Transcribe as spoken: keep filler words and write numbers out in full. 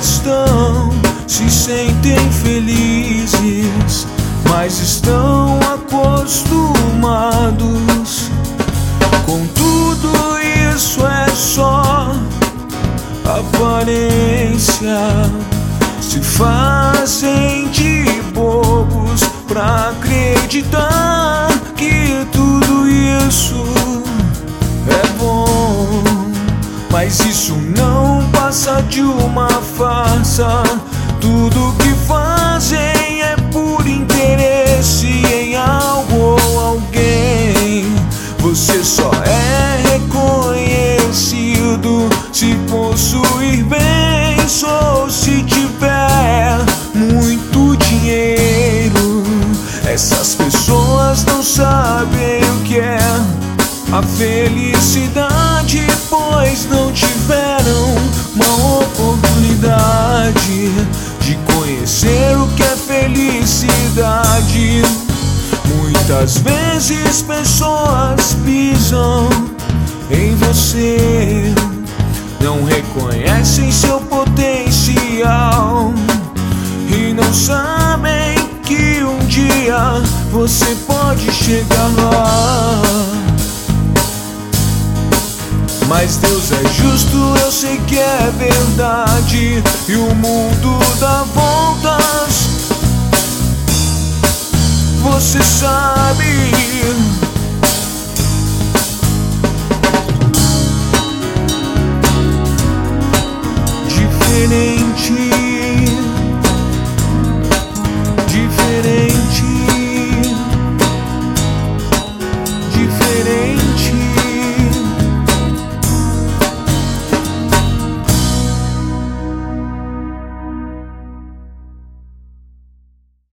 estão, se sentem felizes, mas estão acostumados com tudo isso. É só aparência, se fazem de bobos pra acreditar que tudo isso é bom. Mas isso não passa de uma farsa. Tudo que fazem é por interesse em algo ou alguém. Você só é reconhecido se possuir bens ou se tiver muito dinheiro. Essas pessoas não sabem o que é a felicidade, pois não tiveram uma oportunidade de conhecer o que é felicidade. Muitas vezes pessoas pisam em você, não reconhecem seu potencial e não sabem que um dia você pode chegar lá. Mas Deus é justo, eu sei que é verdade, e o mundo dá voltas, você sabe. Diferente